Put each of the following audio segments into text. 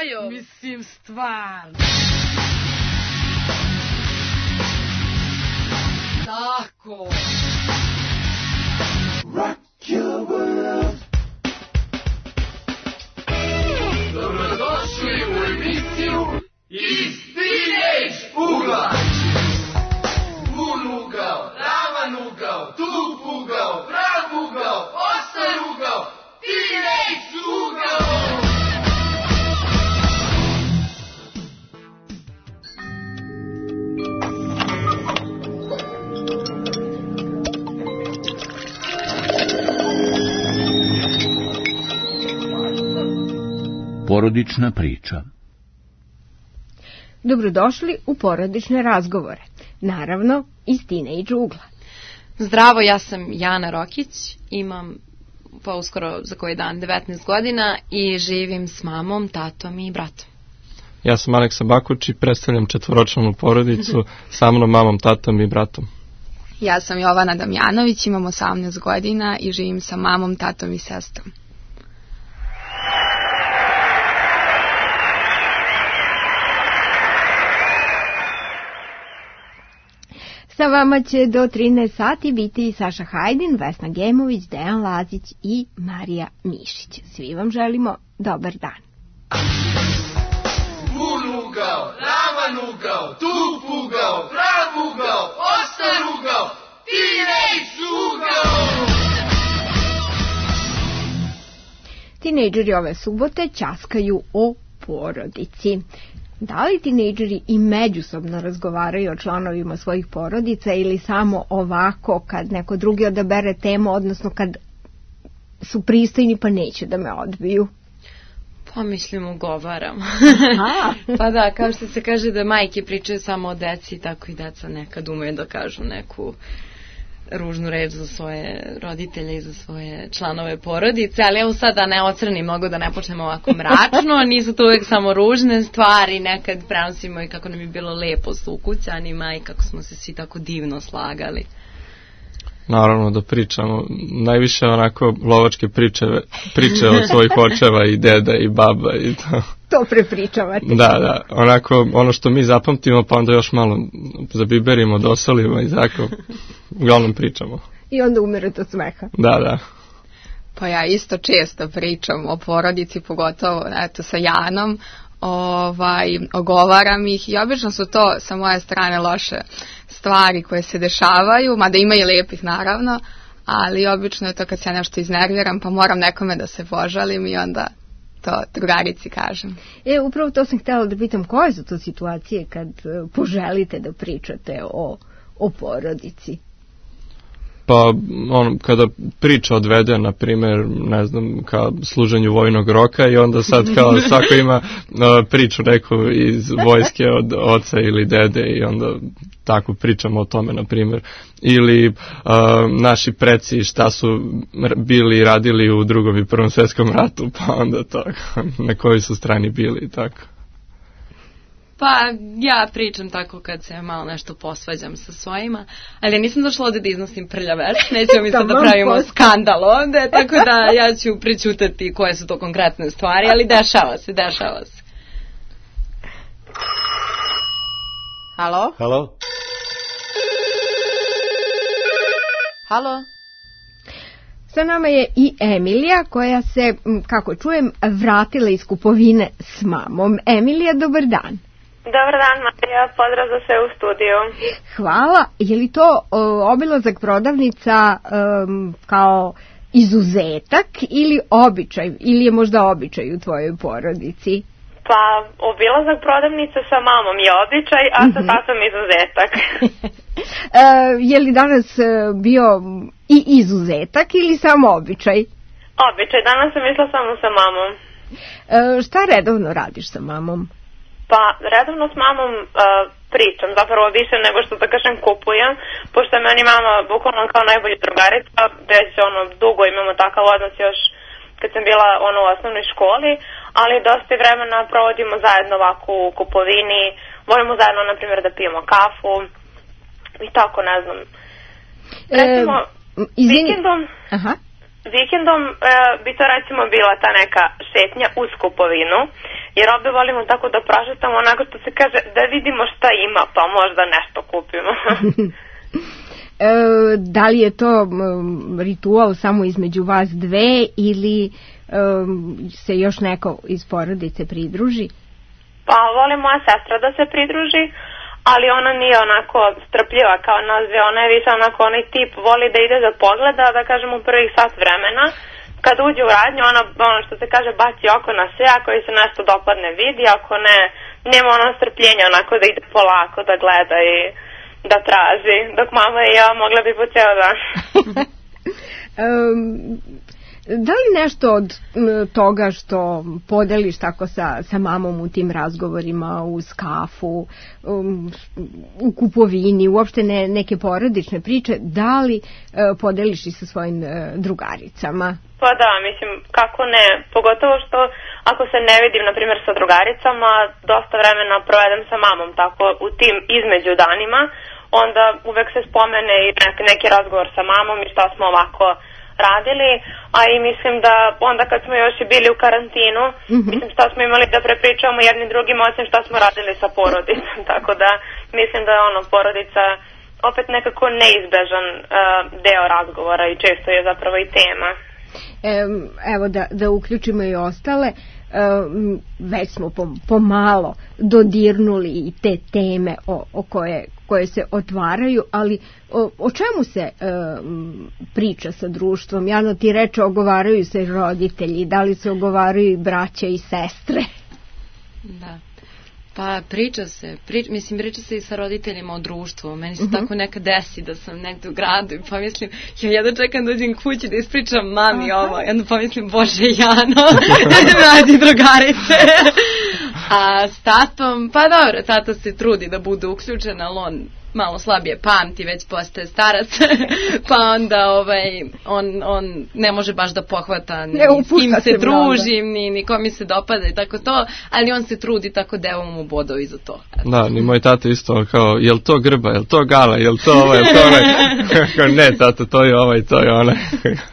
mojom. Mislim, stvarno. Tako. Rock your world. Dobrodošli u emisiju Iz Teenage ugla. Vun ugao, ravan ugao, tup ugao, prav ugao, ostar ugao, Teenage ugao. Porodična priča. Dobrodošli u porodične razgovore. Naravno, iz Teenage ugla. Zdravo, ja sam Jana Rokić, imam pa uskoro za koji dan 19 godina i živim s mamom, tatom i bratom. Ja sam Aleksa Bakuć i predstavljam četvoročlanu porodicu sa mnom, mamom, tatom i bratom. Ja sam Jovana Damjanović, imam 18 godina i živim sa mamom, tatom i sestrom. Sa vama će do 13 sati biti Saša Hajdin, Vesna Gemović, Dejan Lazić i Marija Mišić. Svi vam želimo dobar dan. Vun ugao, ravan ugao, tup ugao, prav ugao, ostar ugao, Teenage ugao. Tinejdžeri ove subote ćaskaju o porodici. Da li tinejdžeri i međusobno razgovaraju o članovima svojih porodica ili samo ovako kad neko drugi odabere temu, odnosno kad su pristojni pa neće da me odbiju? Pa mislim ugovaram. Pa da, kao što se kaže da majke pričaju samo o deci, tako i deca nekad umeju da kažu neku ružnu reč za svoje roditelje i za svoje članove porodice, ali evo sad da ne ocrnim mnogo, da ne počnemo ovako mračno, nisu to uvijek samo ružne stvari, nekad prenosimo i kako nam je bilo lepo s ukućanima i kako smo se svi tako divno slagali. Naravno da pričamo, najviše onako lovačke priče od svojih očeva i deda i baba i to. To prepričavate. Da, onako ono što mi zapamtimo pa onda još malo zabiberimo, dosolimo i tako, uglavnom pričamo. I onda umirete od smeha. Da. Pa ja isto često pričam o porodici, pogotovo eto sa Janom, ogovaram ih i obično su to sa moje strane loše stvari koje se dešavaju, mada ima i lepih naravno, ali obično je to kad se nešto iznerviram pa moram nekome da se požalim i onda to drugarici kažem. Upravo to sam htjela da pitam, koje su to situacije kad poželite da pričate o porodici? Pa kada priča odvede, na primjer, ne znam, ka služenju vojnog roka i onda sad kao svako ima priču neku iz vojske od oca ili dede i onda tako pričamo o tome, na primjer. Ili naši preci šta su bili i radili u Drugom i Prvom svjetskom ratu, pa onda to na kojoj su strani bili i tako. Pa ja pričam tako kad se malo nešto posvađam sa svojima, ali nisam došla ovdje da iznosim prljave, nećemo mi sad da pravimo skandal ovdje, tako da ja ću pričutati koje su to konkretne stvari, ali dešava se. Halo? Halo? Sa nama je i Emilija koja se, kako čujem, vratila iz kupovine s mamom. Emilija, dobar dan. Dobar dan, Marija, pozdrav za sve u studiju. Hvala. Je li to obilazak prodavnica kao izuzetak ili običaj, ili je možda običaj u tvojoj porodici? Pa, obilazak prodavnice sa mamom je običaj, a sa tatom izuzetak. Je li danas bio i izuzetak ili samo običaj? Običaj, danas sam išla samo sa mamom. Šta redovno radiš sa mamom? Pa, redovno s mamom pričam, zapravo više nego što da kažem kupujem, pošto je meni mama bukvalno kao najbolja drugarica, već dugo imamo takav odnos još kad sam bila u osnovnoj školi, ali dosta vremena provodimo zajedno ovako u kupovini, volimo zajedno, na primjer, da pijemo kafu i tako, ne znam. Recimo, vikendom... vikendom bi to recimo bila ta neka šetnja uz kupovinu, jer ovde volimo tako da prošetamo onako što se kaže da vidimo šta ima, pa možda nešto kupimo. Da li je to ritual samo između vas dve ili se još neko iz porodice pridruži? Pa voli moja sestra da se pridruži, ali ona nije onako strpljiva kao nas dve, ona je više onako onaj tip, voli da ide da pogleda, da kažem u prvih sat vremena. Kad uđe u radnju, ona ono što se kaže baci oko na sve, ako joj se nešto dopadne vidi, ako ne, nema ono strpljenja onako da ide polako, da gleda i da traži, dok mama i ja mogla bi po ceo dan. Da li nešto od toga što podeliš tako sa mamom u tim razgovorima uz kafu, u kupovini, uopšte neke porodične priče, da li podeliš i sa svojim drugaricama? Pa da, mislim, kako ne, pogotovo što ako se ne vidim, na primjer, sa drugaricama, dosta vremena provedem sa mamom, tako u tim između danima, onda uvek se spomene i neki razgovor sa mamom i šta smo ovako radili, a i mislim da onda kad smo još i bili u karantinu, mislim šta smo imali da prepričamo jednim drugim osim šta smo radili sa porodicom, tako da mislim da je ono porodica opet nekako neizbežan deo razgovora i često je zapravo i tema. Evo da uključimo i ostale, već smo pomalo dodirnuli i te teme o koje se otvaraju, ali o čemu se priča sa društvom? Jano, ti reče ogovaraju se roditelji, da li se ogovaraju i braća i sestre? Da. Pa priča se i sa roditeljima o društvu. Meni se tako nekad desi da sam negde u gradu i pomislim, ja jedno čekam da uđem kući da ispričam mami ovo. I onda pomislim, Bože Jano, radi drugarice. A s tatom, pa dobro, tata se trudi da bude uključen, ali on malo slabije pamti, već postaje starac, pa onda on ne može baš da pohvata ni s kim se družim, ni ko mi se dopada i tako to, ali on se trudi, tako da evo mu bodovi za to. Da, ni moj tata isto kao, jel to grba, jel to gala, jel to ovo, jel to onaj, ne tata, to je ovaj, to je onaj.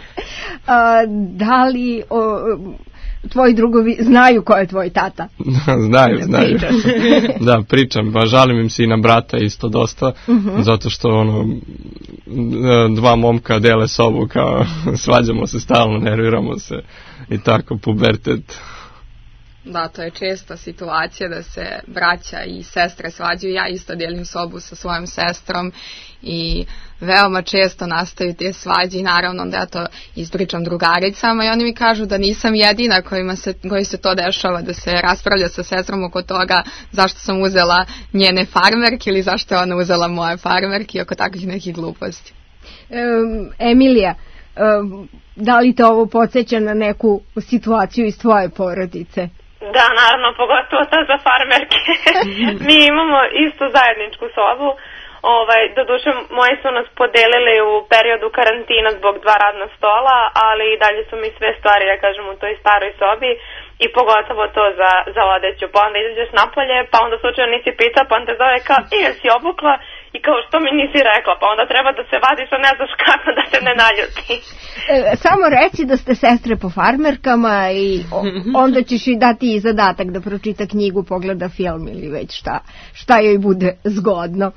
Da li tvoji drugovi znaju ko je tvoj tata? Znaju. Da, pričam, ba žalim im se i na brata isto dosta, zato što dva momka dele sobu, kao svađamo se stalno, nerviramo se i tako, pubertet. Da, to je česta situacija da se braća i sestre svađaju. Ja isto delim sobu sa svojom sestrom i veoma često nastaju te svađe i naravno da ja to ispričam drugaricama i oni mi kažu da nisam jedina koji se to dešava, da se raspravlja sa sestrom oko toga zašto sam uzela njene farmerke ili zašto je ona uzela moje farmerke i oko takvih nekih gluposti. Emilija, da li te ovo podsjeća na neku situaciju iz tvoje porodice? Da, naravno, pogotovo to za farmerke. Mi imamo isto zajedničku sobu. Doduše, moji su nas podelili u periodu karantina zbog dva radna stola, ali i dalje su mi sve stvari, ja kažem, u toj staroj sobi i pogotovo to za odeću. Pa onda izađeš napolje, pa onda slučajno nisi pita, pa onda zove kao, jesi obukla? I kao, što mi nisi rekla? Pa onda treba da se vadiš, a ne znaš kako da se ne naljuti. Samo reci da ste sestre po farmerkama i onda ćeš joj dati i zadatak da pročita knjigu, pogleda film ili već šta joj bude zgodno.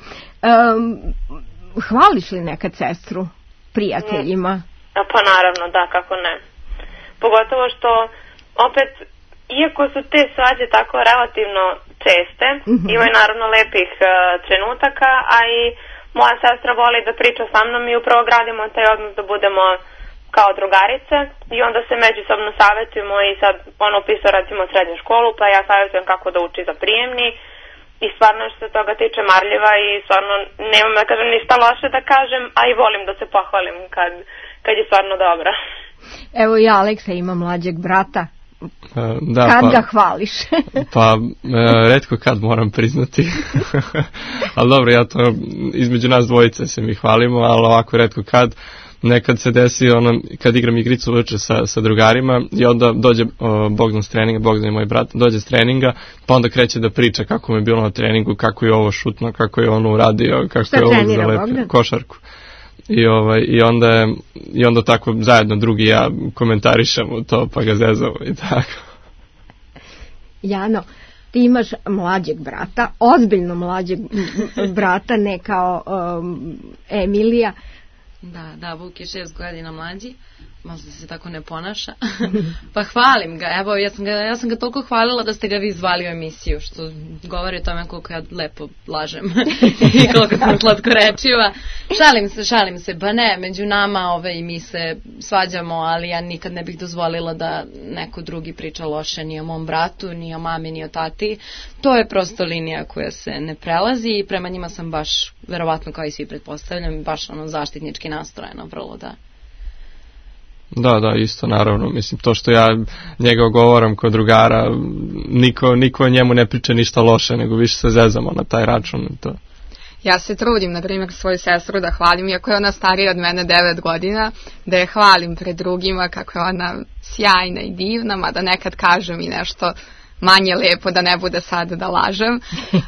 Hvališ li nekad sestru prijateljima? Pa naravno, da, kako ne. Pogotovo što opet, iako su te svađe tako relativno česte, imaju naravno lepih trenutaka, a i moja sestra voli da priča sa mnom i upravo gradimo taj odnos da budemo kao drugarice i onda se međusobno savjetujemo i sad on upisao recimo srednju školu, pa ja savjetujem kako da uči za prijemni i stvarno što se toga tiče marljiva i stvarno nemam da kažem ništa loše da kažem, a i volim da se pohvalim kad je stvarno dobra. Evo i Aleksa ima mlađeg brata. Da, kad ga hvališ? Pa retko kad moram priznati. Ali dobro, ja to između nas dvojice se mi hvalimo, ali ovako retko kad. Nekad se desi kad igram igricu uveče sa drugarima i onda dođe Bogdan s treninga, Bogdan je moj brat, dođe s treninga, pa onda kreće da priča kako mu je bilo na treningu, kako je ovo šutno, kako je ono uradio, kako je ovo zalepio, košarku. I onda tako zajedno drugi ja komentarišemo to, pa ga zezamo i tako. Jano, ti imaš mlađeg brata, ozbiljno mlađeg brata, ne kao Emilija. Da, Vuk je 6 godina mlađi, možda se tako ne ponaša. Pa hvalim ga, evo, ja sam ga toliko hvalila da ste ga vi zvali u emisiju, što govori o tome koliko ja lepo lažem i koliko sam slatkorečiva. Šalim se, pa ne, među nama mi se svađamo, ali ja nikad ne bih dozvolila da neko drugi priča loše ni o mom bratu, ni o mami, ni o tati. To je prosto linija koja se ne prelazi i prema njima sam baš, verovatno kao i svi pretpostavljam, baš zaštitnički nastrojena, vrlo da. Da, isto naravno, mislim, to što ja njega ogovaram kod drugara, niko o njemu ne priča ništa loše, nego više se zezamo na taj račun. To. Ja se trudim, na primjer, svoju sestru da hvalim, iako je ona starija od mene 9 godina, da je hvalim pred drugima kako je ona sjajna i divna, mada nekad kažem i nešto manje lepo, da ne bude sad da lažem,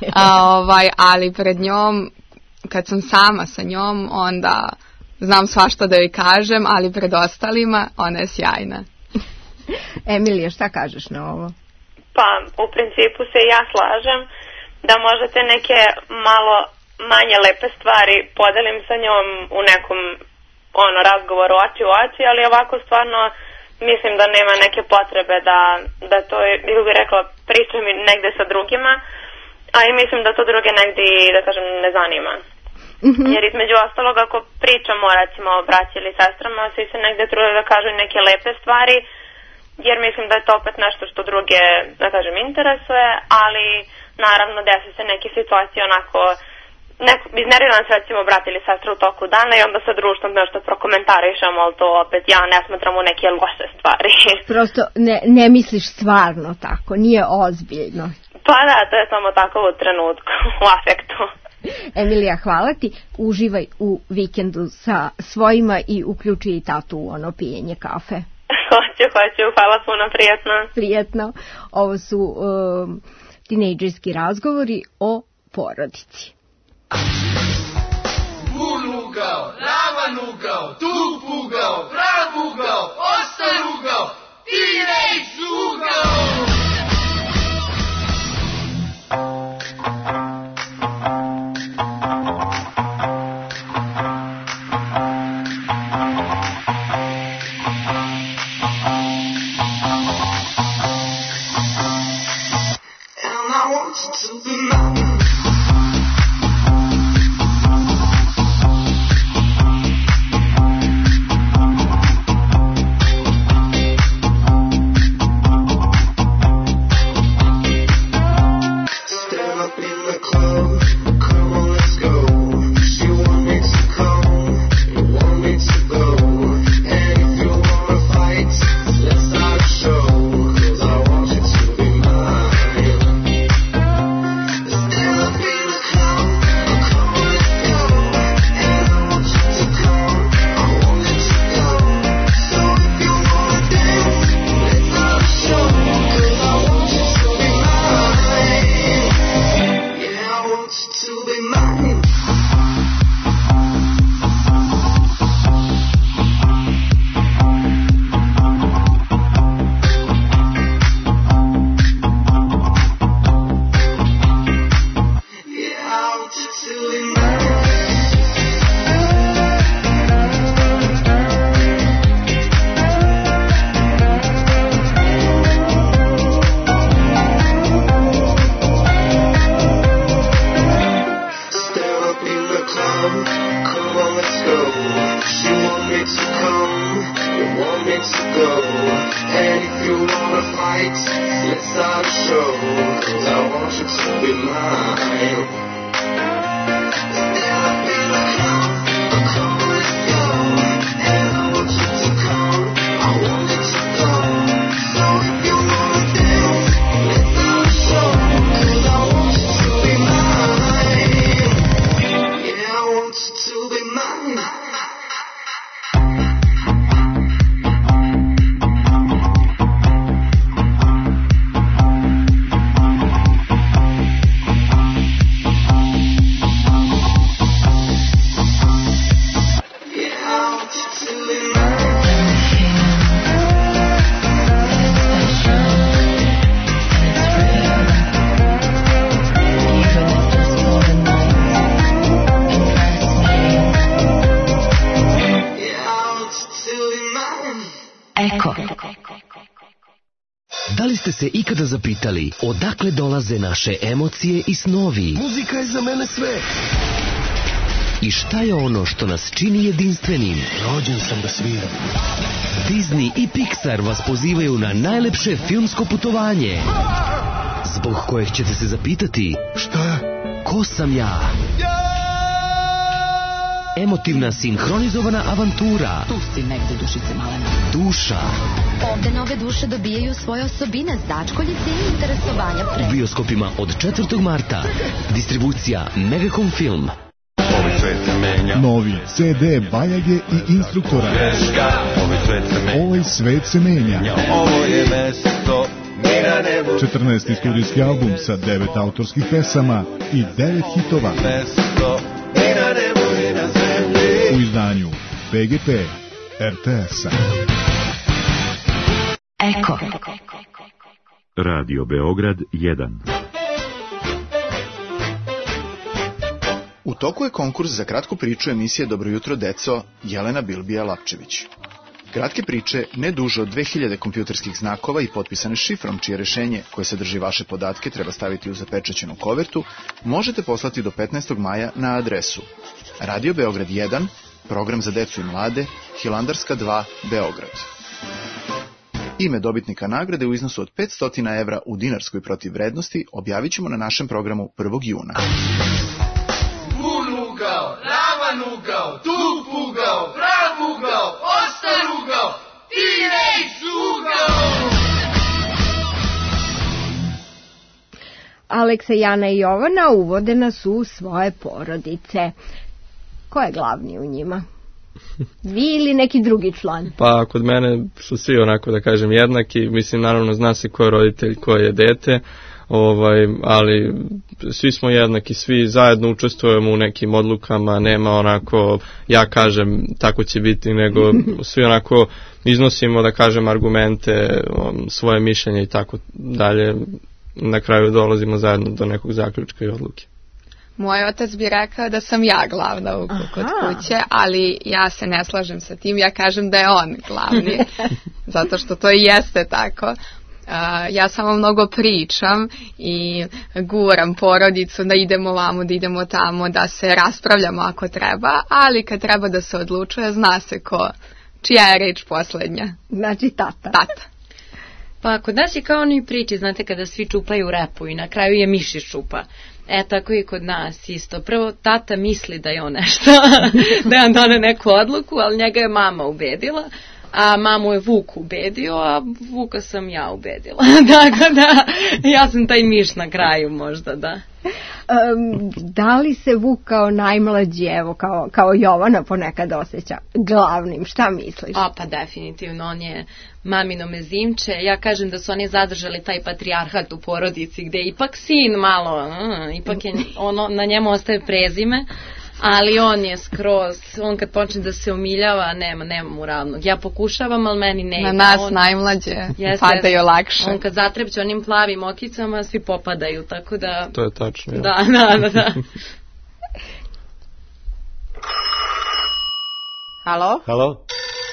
ali pred njom, kad sam sama sa njom, onda znam svašta da joj kažem, ali pred ostalima ona je sjajna. Emilija, šta kažeš na ovo? Pa, u principu se ja slažem da možete neke malo manje lepe stvari podelim sa njom u nekom razgovoru oči u oči, ali ovako stvarno mislim da nema neke potrebe da to, ili bi rekla, pričam negde sa drugima, a i mislim da to druge negde, da kažem, ne zanima. Jer između ostalog, ako pričamo recimo o braći ili sestrama, svi se negde trude da kažu neke lepe stvari, jer mislim da je to opet nešto što druge, da kažem, interesuje, ali naravno desi se neke situacije onako, iznervira nas recimo brat ili sestra u toku dana i onda sa društvom nešto prokomentarišemo, ali to opet ja ne smatram u neke loše stvari. Prosto ne misliš stvarno tako, nije ozbiljno. Pa da, to je samo tako u trenutku, u afektu. Emilija, hvala ti, uživaj u vikendu sa svojima i uključi i tatu u ono pijenje kafe. Hoću, hvala puno, Prijetno. Ovo su tinejdžerski razgovori o porodici. Bun ugao, ravan ugao, tup ugao, prav ugao, ostar ugao, tinejdž ugao! Da li ste se ikada zapitali odakle dolaze naše emocije i snovi? Muzika je za mene sve. I šta je ono što nas čini jedinstvenim? Rođen sam da sviram. Disney i Pixar vas pozivaju na najlepše filmsko putovanje, zbog kojeg ćete se zapitati: Šta? Ko sam ja? Emotivna sinhronizovana avantura. Tu si negde, dušice malena. Duša. Ovde nove duše dobijaju svoje osobine, začkoljice i interesovanja pre. U bioskopima od 4. marta. Distribucija Megacom Film. Novi CD Bajage i Instruktora. Ovaj svet se menja. 14. studijski album sa 9 autorskih pesama i 9 hitova. U izdanju PGP RTS-a. Eko. Radio Beograd 1. U toku je konkurs za kratku priču emisije Dobro jutro deco Jelena Bilbija Lapčević. Kratke priče, ne duže od 2000 kompjuterskih znakova i potpisane šifrom, čije rešenje koje sadrži vaše podatke treba staviti u zapečaćenu kovertu, možete poslati do 15. maja na adresu Radio Beograd 1, program za decu i mlade, Hilandarska 2, Beograd. Ime dobitnika nagrade u iznosu od 500 evra u dinarskoj protivvrednosti objavit ćemo na našem programu 1. juna. Ugao, ravan ugao, tup ugao, prav ugao, ostar ugao, T-Rex ugao! Aleksa, Jana i Jovana uvode nas u svoje porodice. Ko je glavni u njima? Vi ili neki drugi član? Pa kod mene su svi onako da kažem jednaki, mislim naravno zna se ko je roditelj, ko je dete, ali svi smo jednaki, svi zajedno učestvujemo u nekim odlukama, nema onako ja kažem tako će biti, nego svi onako iznosimo da kažem argumente, svoje mišljenje i tako dalje, na kraju dolazimo zajedno do nekog zaključka i odluke. Moj otac bi rekao da sam ja glavna kod kuće, ali ja se ne slažem sa tim, ja kažem da je on glavni, zato što to i jeste tako. Ja samo mnogo pričam i guram porodicu da idemo vamo, da idemo tamo, da se raspravljamo ako treba, ali kad treba da se odlučuje, zna se čija je reč poslednja. Znači tata. Tata. Pa kod nas je kao oni priči, znate, kada svi čupaju repu i na kraju je mišić čupa. Tako i kod nas isto. Prvo, tata misli da je on nešto, da je on doneo neku odluku, ali njega je mama ubedila, a mamu je Vuk ubedio, a Vuka sam ja ubedila. Tako da, ja sam taj miš na kraju možda, da. Da li se Vuk kao najmlađi, evo, kao Jovana ponekad osjeća glavnim? Šta misliš? Pa definitivno, on je mamino mezimče. Ja kažem da su oni zadržali taj patrijarhat u porodici, gde je ipak sin malo, ipak je na njemu ostaje prezime, ali on je skroz, on kad počne da se umiljava, nema mu ravnog. Ja pokušavam, ali meni ne ide. Na nas najmlađe padaju lakše. On kad zatrepće onim plavim okicama, svi popadaju, tako da... To je tačno. Da. Halo? Halo?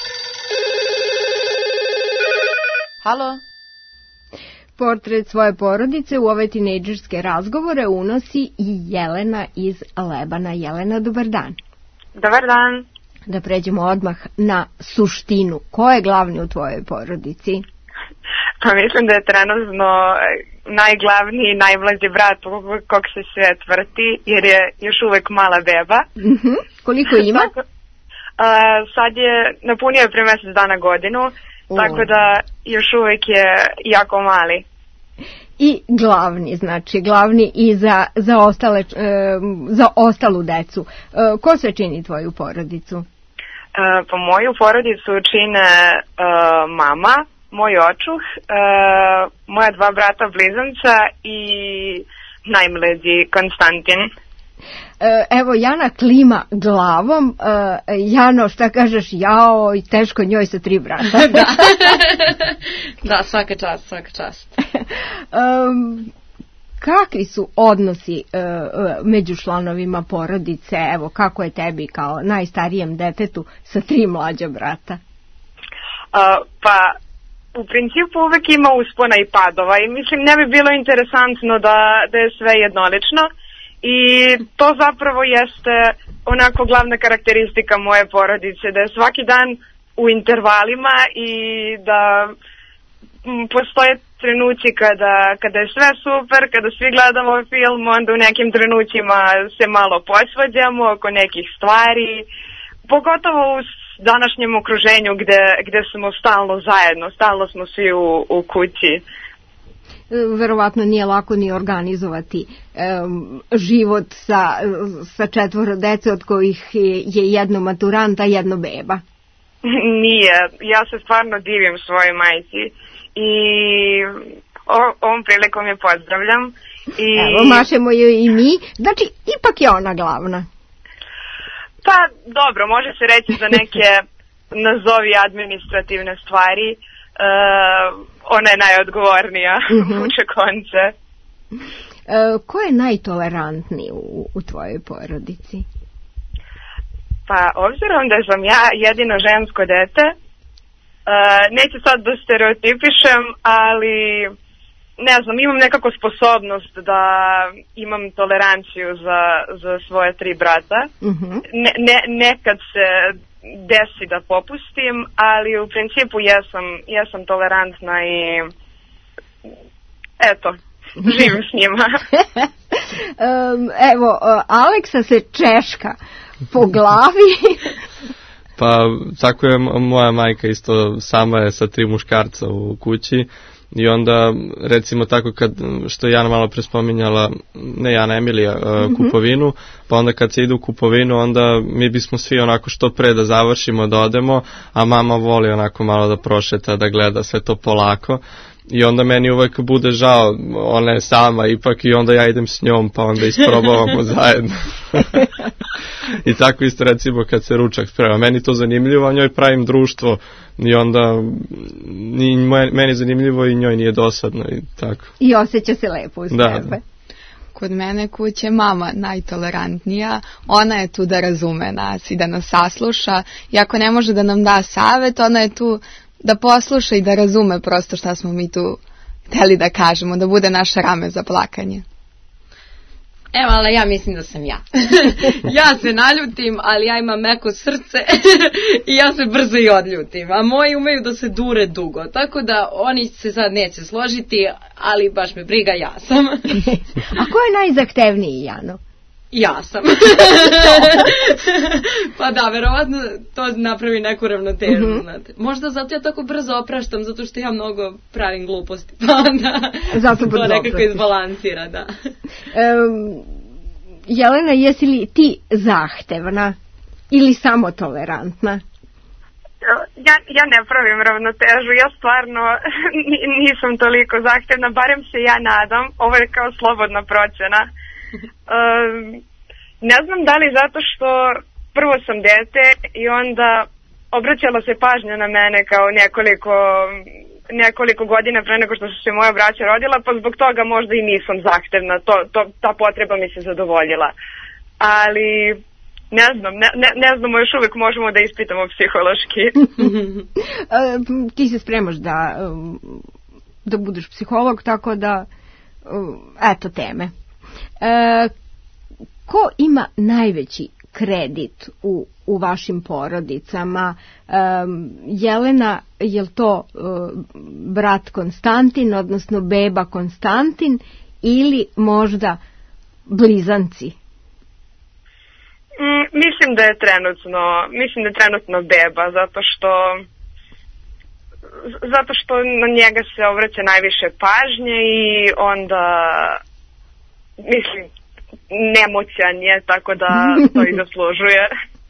Halo? Portret svoje porodice u ove tinejdžerske razgovore unosi i Jelena iz Lebana. Jelena, dobar dan. Dobar dan. Da pređemo odmah na suštinu. Ko je glavni u tvojoj porodici? Pa mislim da je trenutno najglavniji i najmlađi brat kog se svet vrti, jer je još uvek mala beba. Koliko ima? Sad je, napunio je pre mesec dana godinu, tako da još uvek je jako mali. I glavni, znači glavni i za ostalu decu. Ko se čini tvoju porodicu? Pa moju porodicu čine mama, moj očuh, moja dva brata blizanca i najmlađi Konstantin. Evo, Jana klima glavom. Jano, šta kažeš? Jao, i teško njoj sa 3 brata. Da, svaka čast. Kakvi su odnosi među članovima porodice? Evo, kako je tebi kao najstarijem detetu sa 3 mlađa brata? Pa, u principu uvek ima uspona i padova i mislim ne bi bilo interesantno da je sve jednolično i to zapravo jeste onako glavna karakteristika moje porodice, da je svaki dan u intervalima i da postoje trenuci kada je sve super, kada svi gledamo film, onda u nekim trenucima se malo posvađamo oko nekih stvari, pogotovo u današnjem okruženju gde smo stalno zajedno, stalno smo svi u kući. Verovatno nije lako ni organizovati život sa 4 dece od kojih je jedno maturant, a jedno beba. Nije, ja se stvarno divim svojoj majci i ovom prilikom je pozdravljam. Evo, mašemo joj i mi, znači ipak je ona glavna. Pa dobro, može se reći za neke nazovi administrativne stvari, ona je najodgovornija uče konce. Ko je najtolerantniji u tvojoj porodici? Pa obzirom da sam ja jedino žensko dete, neću sad da stereotipišem, ali ne znam, imam nekako sposobnost da imam toleranciju za svoje 3 brata. Nekad se desi da popustim, ali u principu jesam tolerantna i eto, živim s njima. Evo, Aleksa se češka po glavi. Pa tako je moja majka isto, sama je sa 3 muškarca u kući. I onda, recimo tako što je Jana malo pre spominjala, ne Jana, Emilija, kupovinu, pa onda kad se ide u kupovinu, onda mi bismo svi onako što pre da završimo, da odemo, a mama voli onako malo da prošeta, da gleda sve to polako. I onda meni uvek bude žao, ona je sama ipak i onda ja idem s njom, pa onda isprobavamo zajedno. I tako isto recimo kad se ručak sprema. Meni to zanimljivo, a njoj pravim društvo i onda meni zanimljivo i njoj nije dosadno i tako. I osjeća se lepo uz tebe. Kod mene kuće mama najtolerantnija, ona je tu da razume nas i da nas sasluša i ako ne može da nam da savet, ona je tu da posluša i da razume prosto šta smo mi tu hteli da kažemo, da bude naše rame za plakanje. Evo, ali ja mislim da sam ja. Ja se naljutim, ali ja imam meko srce i ja se brzo i odljutim. A moji umeju da se dure dugo. Tako da oni se sad neće složiti, ali baš me briga, ja sam. A ko je najzahtevniji, Jano? Ja sam. Pa da, verovatno to napravi neku ravnotežu, znate. Možda zato ja tako brzo opraštam, zato što ja mnogo pravim gluposti. Pa onda to nekako izbalansira, da. Jelena, jesi li ti zahtevna ili samo tolerantna? Ja ne pravim ravnotežu, ja stvarno nisam toliko zahtevna, barem se ja nadam, ovo je kao slobodna procena. Ne znam da li zato što prvo sam dete i onda obraćala se pažnja na mene kao nekoliko godina pre nego što su se moja braća rodila, pa zbog toga možda i nisam zahtevna, ta potreba mi se zadovoljila. Ali ne znamo, još uvijek možemo da ispitamo psihološki. Ti se spremaš da budeš psiholog, tako da eto teme. Ko ima najveći kredit u vašim porodicama? Jelena, je li to brat Konstantin, odnosno beba Konstantin, ili možda blizanci? Mislim da je trenutno beba, zato što na njega se obraća najviše pažnje i onda mislim, nemoćan je, tako da to i zaslužuje.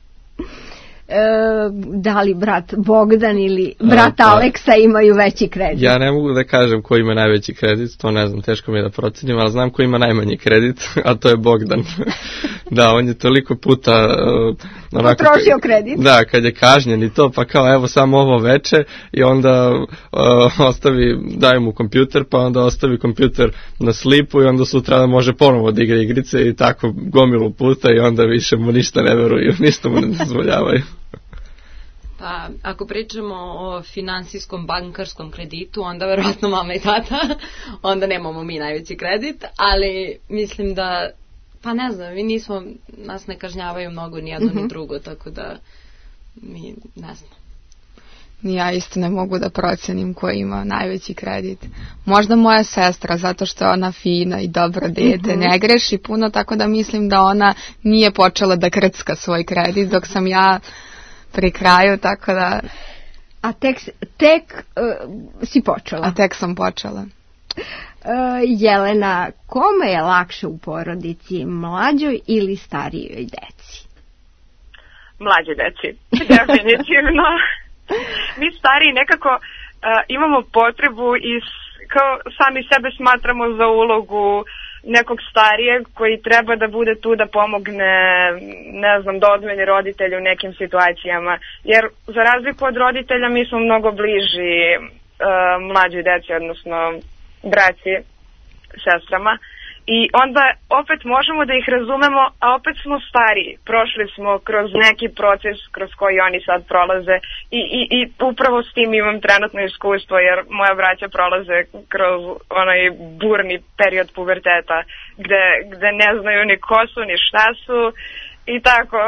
Da li brat Bogdan ili brat Aleksa imaju veći kredit? Ja ne mogu da kažem ko ima najveći kredit, to ne znam, teško mi je da procenim, ali znam ko ima najmanji kredit, a to je Bogdan. Da, on je toliko puta potrošio kredit. Da, kad je kažnjen i to, pa kao evo samo ovo veče i onda daju mu kompjuter, pa onda ostavi kompjuter na slipu i onda sutra može ponovo da igra igrice i tako gomilu puta i onda više mu ništa ne veruju, ništa mu ne dozvoljavaju. Pa, ako pričamo o finansijskom bankarskom kreditu, onda verovatno mama i tata, onda nemamo mi najveći kredit, ali mislim da, pa ne znam, nas ne kažnjavaju mnogo ni jedno ni drugo, tako da mi ne znam. Ja isto ne mogu da procenim ko ima najveći kredit. Možda moja sestra, zato što je ona fina i dobro dete, ne greši puno, tako da mislim da ona nije počela da krcka svoj kredit, dok sam ja pri kraju, tako da... A tek si počela? A tek sam počela. Jelena, kome je lakše u porodici, mlađoj ili starijoj deci? Mlađoj deci, definitivno. Mi stariji nekako imamo potrebu i kao sami sebe smatramo za ulogu nekog starijeg koji treba da bude tu da pomogne, ne znam, da odmeni roditelju u nekim situacijama. Jer za razliku od roditelja mi smo mnogo bliži mlađoj deci, odnosno braći, sestrama. I onda opet možemo da ih razumemo, a opet smo stariji. Prošli smo kroz neki proces kroz koji oni sad prolaze i upravo s tim imam trenutno iskustvo, jer moja braća prolaze kroz onaj burni period puberteta gde ne znaju ni ko su, ni šta su i tako,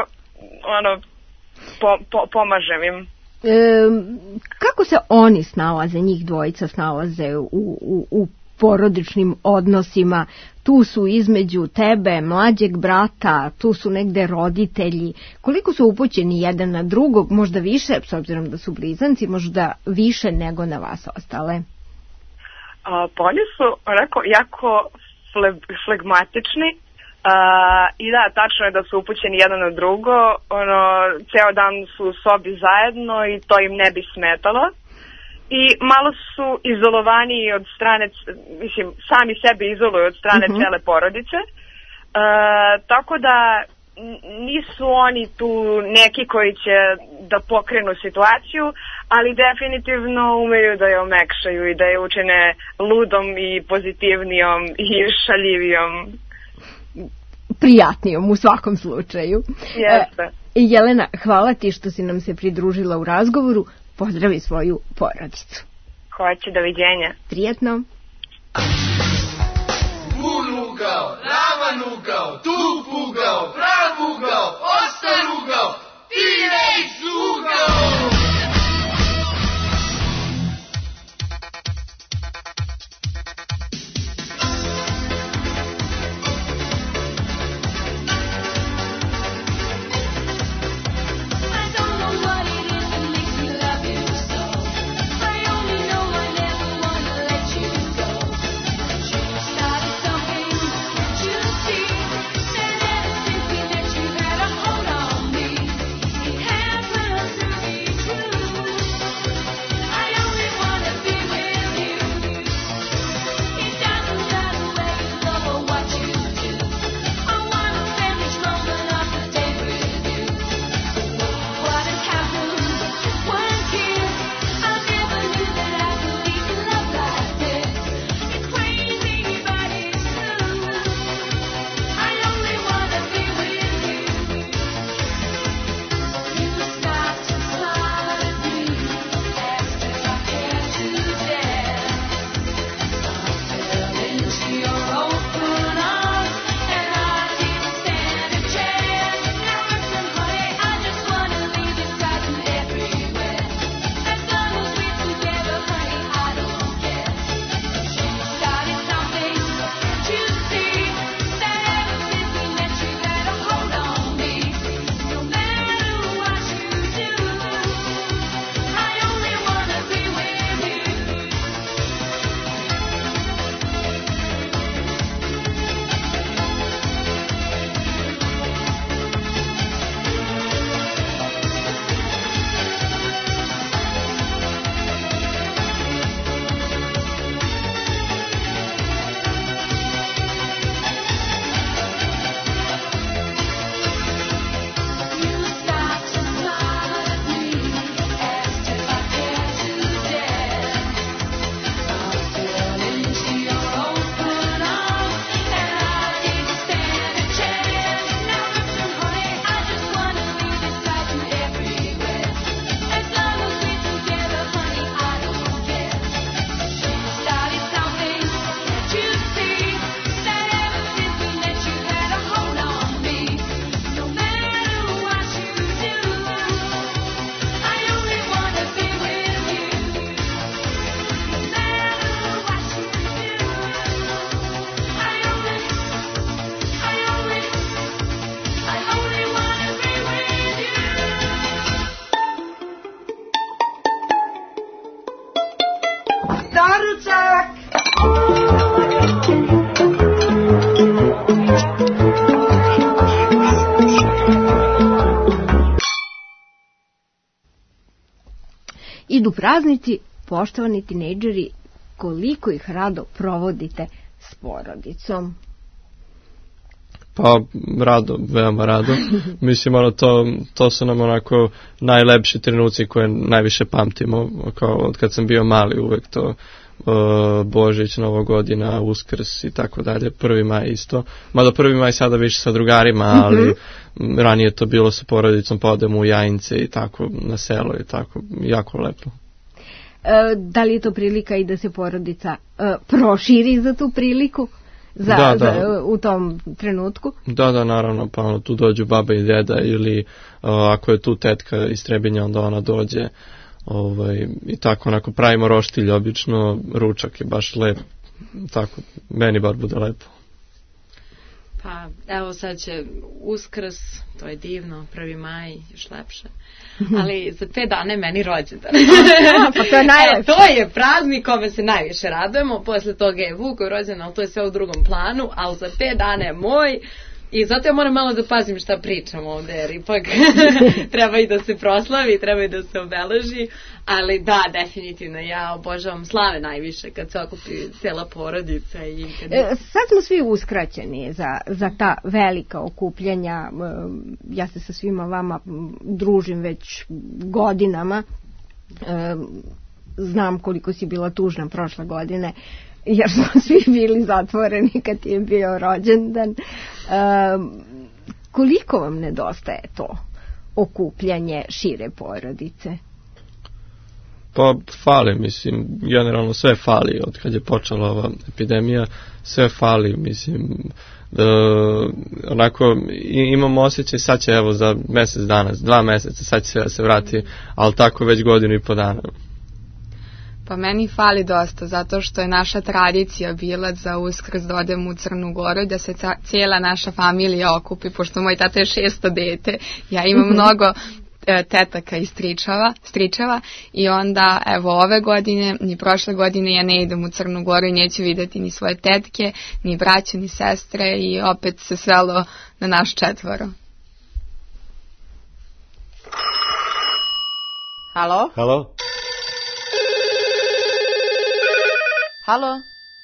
pomažem im. Kako se oni snalaze, njih dvojica snalaze u porodičnim odnosima? Tu su između tebe, mlađeg brata, tu su negde roditelji. Koliko su upućeni jedan na drugog, možda više, s obzirom da su blizanci, možda više nego na vas ostale? Pa oni su jako flegmatični i da, tačno je da su upućeni jedan na drugo. Ceo dan su u sobi zajedno i to im ne bi smetalo. I malo su izolovaniji od strane, mislim, sami sebe izoluju od strane cele porodice. Tako da nisu oni tu neki koji će da pokrenu situaciju, ali definitivno umeju da je omekšaju i da je učine ludom i pozitivnijom i šaljivijom. Prijatnijom u svakom slučaju. Jeste. Jelena, hvala ti što si nam se pridružila u razgovoru. Pozdravi svoju porodicu. Hoće, doviđenja. Prijetno. Bun ugao, ravan ugao, tup ugao, prav ugao, ostar ugao, T-Rex ugao! Started something, you see, said everything. Idu praznici, poštovani tinejdžeri, koliko ih rado provodite s porodicom? Pa rado, veoma rado. Mislim, to su nam onako najlepši trenuci koje najviše pamtimo, kao od kad sam bio mali, uvek to Božić, Nova godina, Uskrs i tako dalje, 1. maj isto. Mada 1. maj sada više sa drugarima, ali ranije to bilo sa porodicom, pa odemo u Jajince i tako, na selo i tako, jako lepo. Da li je to prilika i da se porodica proširi za tu priliku? U tom trenutku? Da, naravno, pa tu dođu baba i deda ili ako je tu tetka iz Trebinja, onda ona dođe i tako onako pravimo roštilj, obično ručak je baš lep, tako, meni bar bude lepo. Pa evo sad će Uskrs, to je divno, 1. maj, još lepše. Ali za 5 dana je meni rođendan. Pa to je najlepše. To je praznik kome se najviše radujemo, posle toga je Vukov rođendan, ali to je sve u drugom planu, ali za 5 dana je moj. I zato ja moram malo da pazim šta pričam ovde, jer ipak treba i da se proslavi, treba i da se obeleži, ali da, definitivno, ja obožavam slave najviše kad se okupi cijela porodica. Sad smo svi uskraćeni za ta velika okupljanja, ja se sa svima vama družim već godinama, znam koliko si bila tužna prošle godine, jer smo svi bili zatvoreni kad je bio rođendan. Koliko vam nedostaje to okupljanje šire porodice? Pa fali, mislim, generalno sve fali od kad je počela ova epidemija, sve fali, mislim, onako imamo osjećaj sad će evo za mjesec dana, 2 mjeseca sad će sve da se vrati, ali tako već 1.5 dana. Pa meni fali dosta, zato što je naša tradicija bila za Uskrs da odemo u Crnu Goru i da se cijela naša familija okupi, pošto moj tata je 6. dete, ja imam mnogo tetaka i stričeva i onda evo ove godine ni prošle godine ja ne idem u Crnu Goru i neću vidjeti ni svoje tetke, ni braće, ni sestre i opet se svelo na naš 4. Halo? Halo? Halo?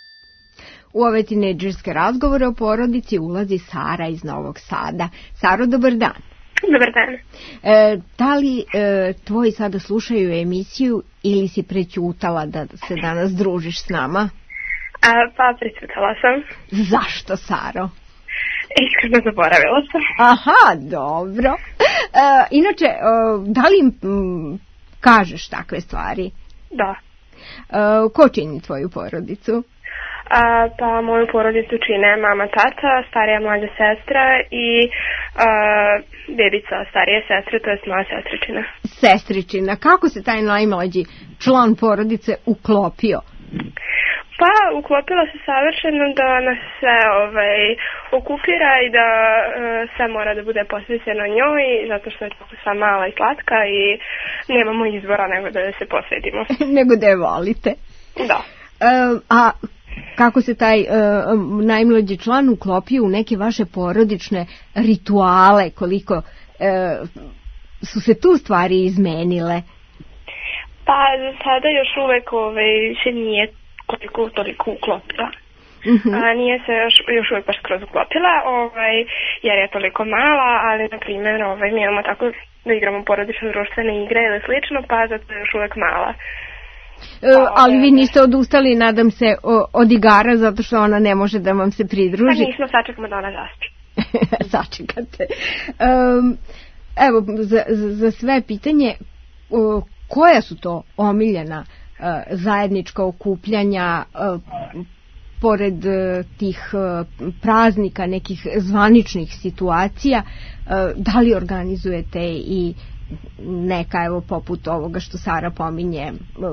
U ove tinejdžerske razgovore o porodici ulazi Sara iz Novog Sada. Saro, dobar dan. Dobar dan. Da li tvoji sada slušaju emisiju ili si prećutala da se danas družiš s nama? Pa prećutala sam. Zašto, Saro? Iskreno zaboravila sam. Aha, dobro. Inače, da li kažeš takve stvari? Da. Ko čini tvoju porodicu? Pa moju porodicu čine mama, tata, starija mlađa sestra i bebica starije sestre, to je moja sestričina. Sestričina. Kako se taj najmlađi član porodice uklopio? Pa uklopila se savršeno da nas se okupira i da sve mora da bude posvećeno njoj, zato što je tako sva mala i slatka i nemamo izbora nego da se posvetimo. Nego da je volite. Da. A kako se taj najmlađi član uklopio u neke vaše porodične rituale, koliko su se tu stvari izmenile? Pa sada još uvek se nije toliko uklopila. Nije se još uvijek baš skroz uklopila, jer je toliko mala, ali na primjer mi imamo tako da igramo porodične društvene igre ili slično, pa zato je još uvijek mala. Ali vi niste odustali, nadam se, od igara, zato što ona ne može da vam se pridruži? Pa nismo, sačekamo da ona zaspi. Sačekate. Evo, za sve pitanje, koja su to omiljena zajednička okupljanja pored tih praznika, nekih zvaničnih situacija, da li organizujete i neka, evo, poput ovoga što Sara pominje,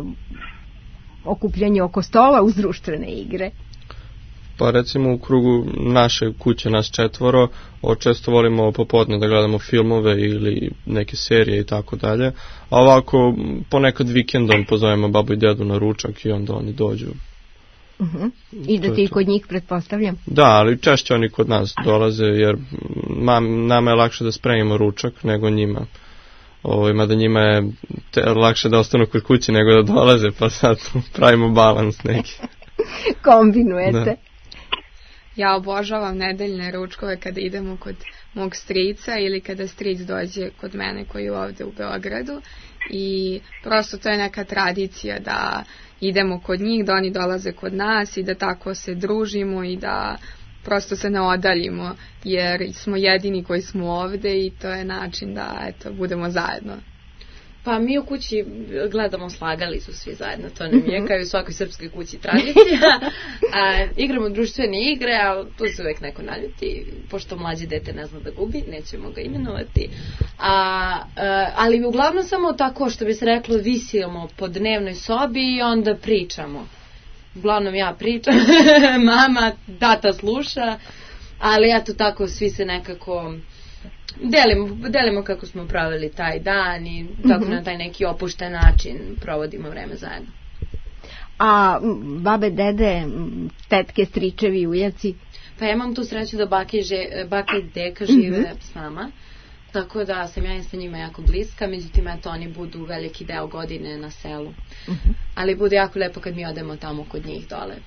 okupljanje oko stola uz društvene igre? Pa recimo u krugu naše kuće, nas 4, često volimo popodne da gledamo filmove ili neke serije i tako dalje, a ovako ponekad vikendom pozovemo babu i dedu na ručak i onda oni dođu. I da ti kod njih, pretpostavljam? Da, ali češće oni kod nas dolaze, jer nama je lakše da spremimo ručak nego njima. Mada njima je lakše da ostanu kod kući nego da dolaze, pa sad pravimo balans neki. Kombinujete. Da. Ja obožavam nedeljne ručkove kada idemo kod mog strica ili kada stric dođe kod mene koji je ovde u Beogradu i prosto to je neka tradicija da idemo kod njih, da oni dolaze kod nas i da tako se družimo i da prosto se ne odaljimo jer smo jedini koji smo ovde i to je način da budemo zajedno. Pa mi u kući gledamo Slagalicu svi zajedno, to nam je kao i u svakoj srpskoj kući tradicija. Igramo društvene igre, a tu se uvek neko naljuti, pošto mlađe dete ne zna da gubi, nećemo ga imenovati. Ali uglavnom samo tako, što bi se reklo, visimo po dnevnoj sobi i onda pričamo. Uglavnom ja pričam, mama, tata sluša, ali eto tako svi se nekako delimo kako smo pravili taj dan i tako na taj neki opušten način provodimo vreme zajedno. A babe, dede, tetke, stričevi, ujaci? Pa ja imam tu sreću da baka i deka žive s nama, tako da sam ja sa njima jako bliska, međutim eto oni budu veliki deo godine na selu. Ali bude jako lepo kad mi odemo tamo kod njih dole.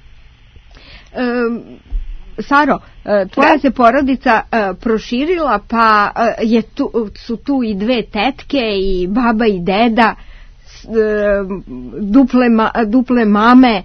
Saro, tvoja se porodica proširila, pa su tu i dve tetke i baba i deda, duple mame.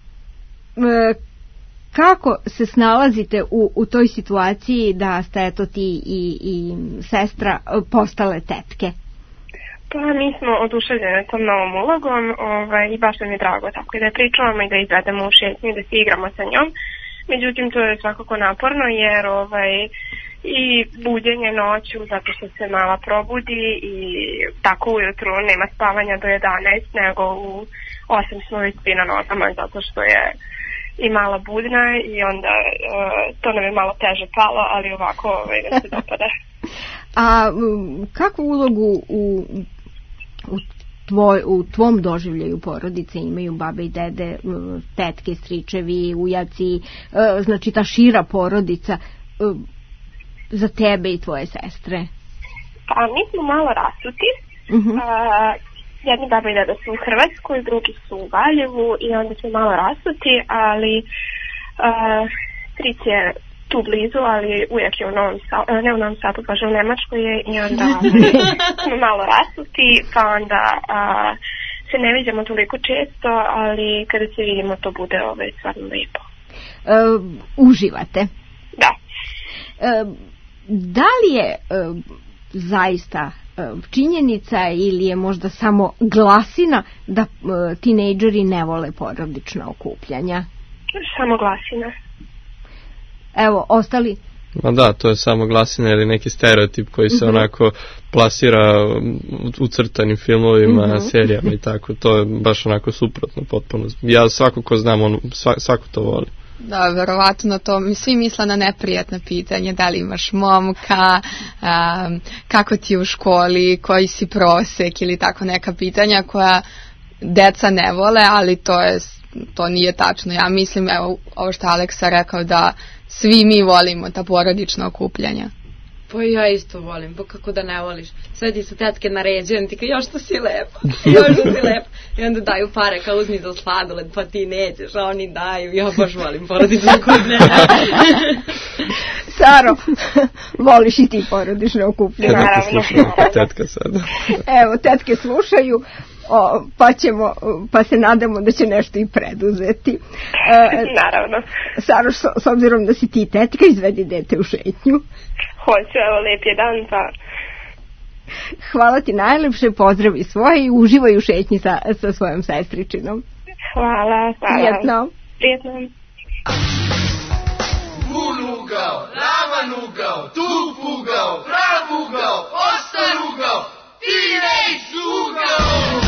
Kako se snalazite u toj situaciji da ste eto ti i sestra postale tetke? Pa mi smo oduševljene tom novom ulogom i baš nam je drago tako da je pričavamo i da izvedemo u šetnju i da se igramo sa njom. Međutim, to je svakako naporno jer i buđenje noću zato što se mala probudi i tako ujutru nema spavanja do 11, nego u 8 smo već svi na nogama zato što je i mala budna i onda to nam je malo teže palo, ali ovako da se dopada. A kakvu ulogu u tvom doživljaju porodice imaju babe i dede, tetke, stričevi, ujaci, znači ta šira porodica za tebe i tvoje sestre? Pa mi smo malo rasuti. Jedni baba i deda su u Hrvatskoj, drugi su u Valjevu i onda smo malo rasuti, ali stric je tu blizu, ali uvijek je ne u Novom Sadu, kaže u Nemačkoj je i onda smo malo rasuti, pa onda se ne vidimo toliko često, ali kada se vidimo to bude stvarno lepo. Uživate? Da. Da li je zaista činjenica ili je možda samo glasina da tinejdžeri ne vole porodična okupljanja? Samo glasina. Evo, ostali? Ma da, to je samo glasina ili neki stereotip koji se onako plasira u crtanim filmovima, serijama i tako. To je baš onako suprotno potpuno. Ja svako ko znam, svako to voli. Da, verovatno to, svi misle na neprijatno pitanje, da li imaš momka, kako ti je u školi, koji si prosek ili tako neka pitanja koja deca ne vole, ali to nije tačno. Ja mislim, evo, ovo što Aleksa rekao, da svi mi volimo ta porodična okupljanja. Pa ja isto volim, pa kako da ne voliš. Sve ti su tetke naređene, ti kao još što si lepo, još što si lepo. I onda daju pare kao uzmi za sladoled, pa ti nećeš, a oni daju. Ja baš volim porodične okupljanja. Saro, voliš i ti porodične okupljanja? Tetka sada. Evo, tetke slušaju. Pa se nadamo da će nešto i preduzeti. Naravno. Saro, s obzirom da si ti tetka, izvedi dete u šetnju. Hoću, evo, lep je dan, pa... Hvala ti najlepše, pozdravi svoje i uživaj u šetnji sa svojom sestričinom. Hvala. Prijetno. Gul ugao, ravan ugao, tup ugao, prav ugao, ostar ugao, teenage ugao!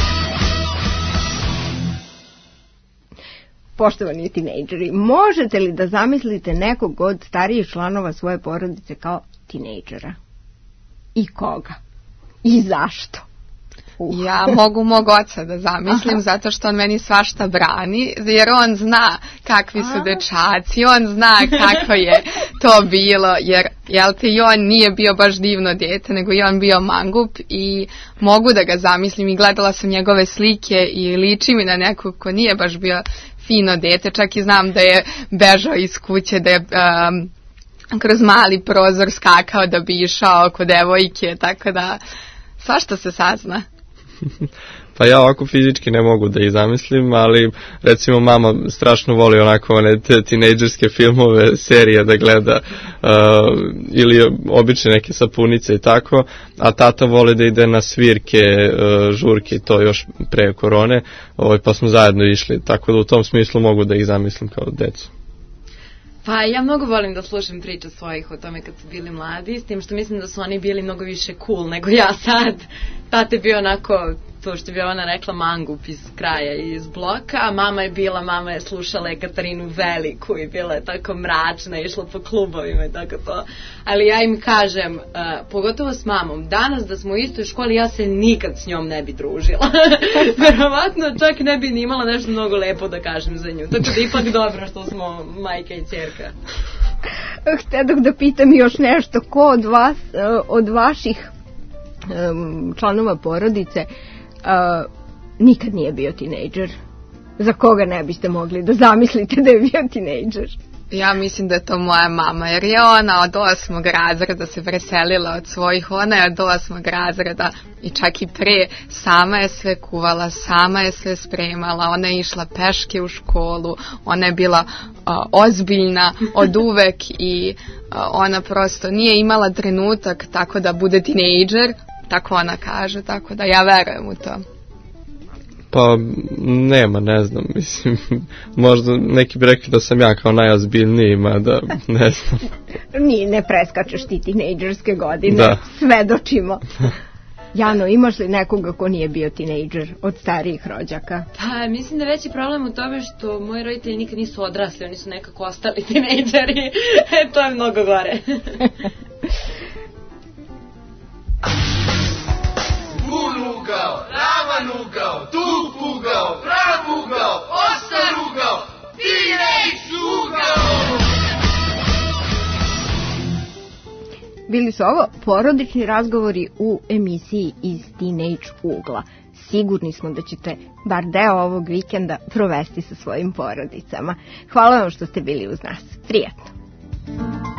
Poštovani tinejdžeri, možete li da zamislite nekog od starijih članova svoje porodice kao tinejdžera? I koga? I zašto? Ja mogu mog oca da zamislim, zato što on meni svašta brani, jer on zna kakvi su dečaci, on zna kako je to bilo, jer jel te, i on nije bio baš divno dijete, nego i on bio mangup i mogu da ga zamislim i gledala sam njegove slike i liči mi na nekog ko nije baš bio fino dijete, čak i znam da je bežao iz kuće, da je kroz mali prozor skakao da bi išao oko devojke, tako da svašta se sazna. Pa ja ovako fizički ne mogu da ih zamislim, ali recimo mama strašno voli onako one tinejdžerske filmove, serije da gleda ili obične neke sapunice i tako, a tata voli da ide na svirke, žurke i to još pre korone, pa smo zajedno išli, tako da u tom smislu mogu da ih zamislim kao decu. Pa ja mnogo volim da slušam priče svojih o tome kad su bili mladi, s tim što mislim da su oni bili mnogo više cool nego ja sad. Tate bio onako, to što bi ona rekla, mangup iz kraja, iz bloka, a mama je slušala Katarinu Veliku i bila je tako mračna, išla po klubovima i tako to. Ali ja im kažem, pogotovo s mamom, danas da smo u istoj školi, ja se nikad s njom ne bi družila. Verovatno čak ne bi ni imala nešto mnogo lepo da kažem za nju. Tako da ipak dobro što smo majka i ćerka. Htjedoh da pitam još nešto, ko od vas, od vaših članova porodice nikad nije bio tinejdžer? Za koga ne biste mogli da zamislite da je bio tinejdžer? Ja mislim da je to moja mama, jer je ona od 8. razreda se preselila od svojih, ona je od 8. razreda i čak i pre, sama je sve kuvala, sama je sve spremala, ona je išla peške u školu, ona je bila ozbiljna od uvek i ona prosto nije imala trenutak tako da bude tinejdžer, tako ona kaže, tako da ja verujem u to. Pa nema, ne znam, mislim, možda neki bi rekli da sam ja kao najozbiljniji, mada ne znam. Ne preskačeš ti tinejdžerske godine, da. Svedočimo. Jano, imaš li nekoga ko nije bio tinejdžer od starijih rođaka? Pa, mislim da je veći problem u tome što moji roditelji nikad nisu odrasli, oni su nekako ostali tinejdžeri, to je mnogo gore. Ugao, ravan ugao, tup ugao, prav ugao, ostar ugao, teenage ugao. Bili su ovo porodični razgovori u emisiji iz Teenage ugla. Sigurni smo da ćete bar deo ovog vikenda provesti sa svojim porodicama. Hvala vam što ste bili uz nas. Prijetno.